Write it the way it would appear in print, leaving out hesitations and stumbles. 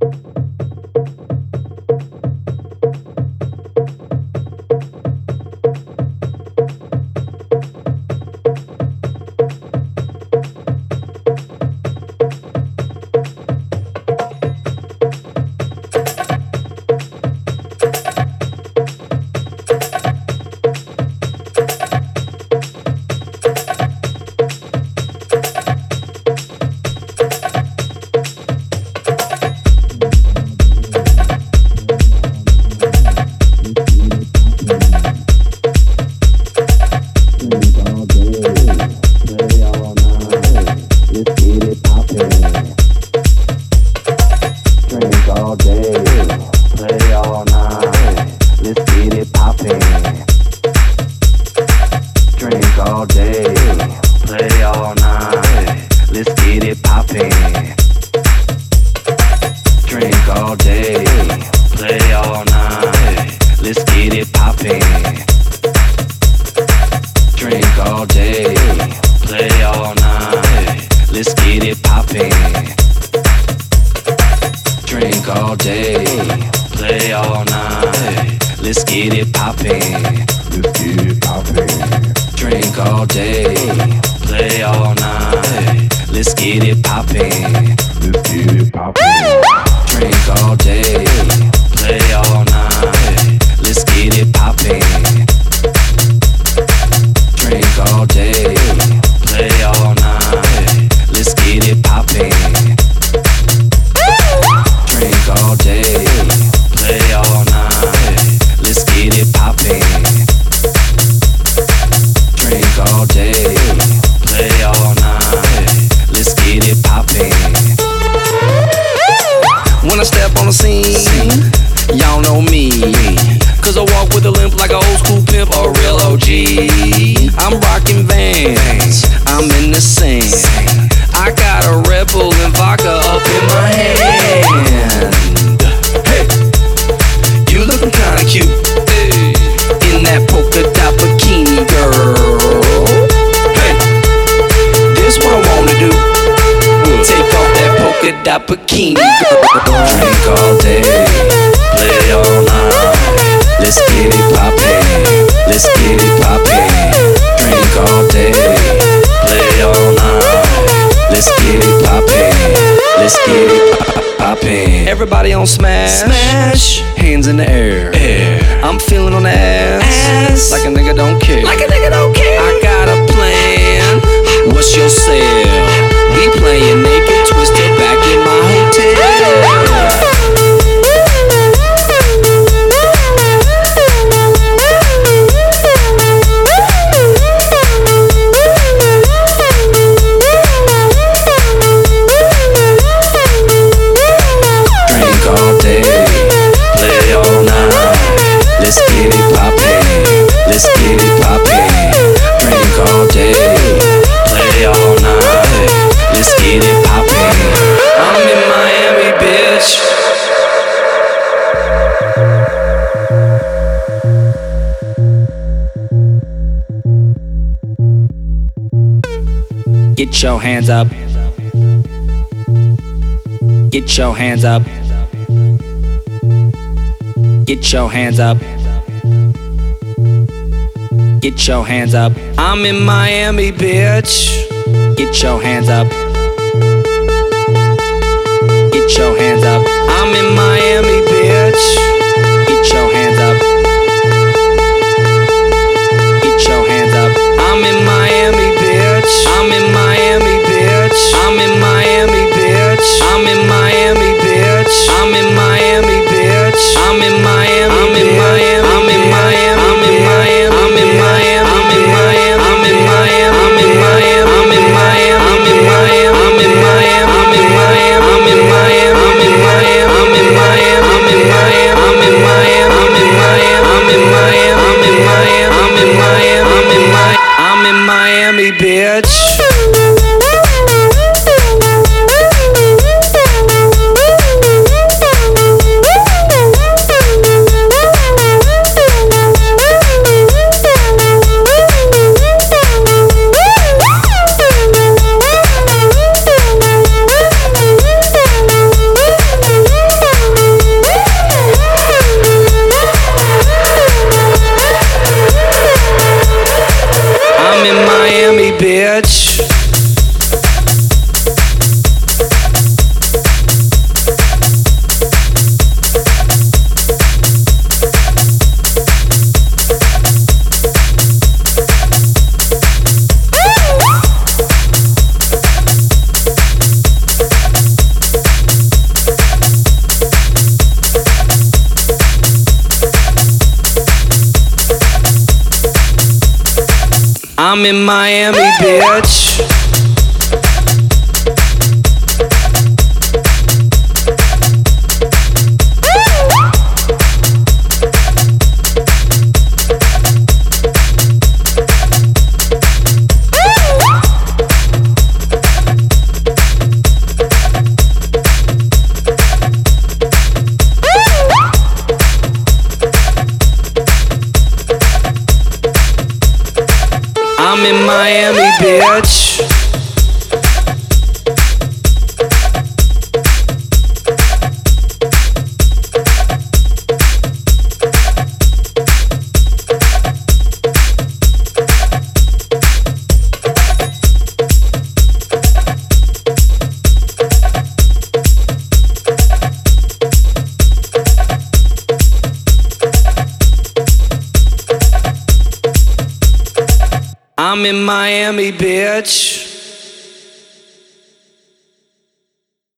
Bikini girl, drink all day, play all night. Let's get it poppin', let's get it poppin'. Drink all day, play all night. Let's get it poppin', let's get it poppin'. Everybody on smash, smash, hands in the air. I'm feeling on the ass, like a nigga don't care, like a nigga don't care. I got a plan, what's your sale? We playin' naked, twisted back in my hotel. Drink all day, play all night. Let's get it poppin', let's get it poppin'. Drink all day, play all night. Let's get it poppin'. I'm in Miami, bitch. Get your hands up. Get your hands up. Get your hands up. Get your hands up. I'm in Miami, bitch. Get your hands up. Get your hands up. I'm in Miami, bitch. Get your hands up. Get your hands up. I'm in Miami, bitch. I'm in Miami, bitch. I'm in Miami, bitch. I'm in Miami, bitch. I'm in Miami, bitch. I'm in Miami. I'm in Miami. I'm in Miami. I'm in Miami. I'm in Miami. I'm in Miami. I'm in Miami. I'm in Miami. I'm in Miami. I'm in Miami. I'm in Miami. I'm in Miami. I'm in Miami. I'm in Miami. I'm in Miami, bitch. I'm in Miami, bitch. I'm in Miami, bitch.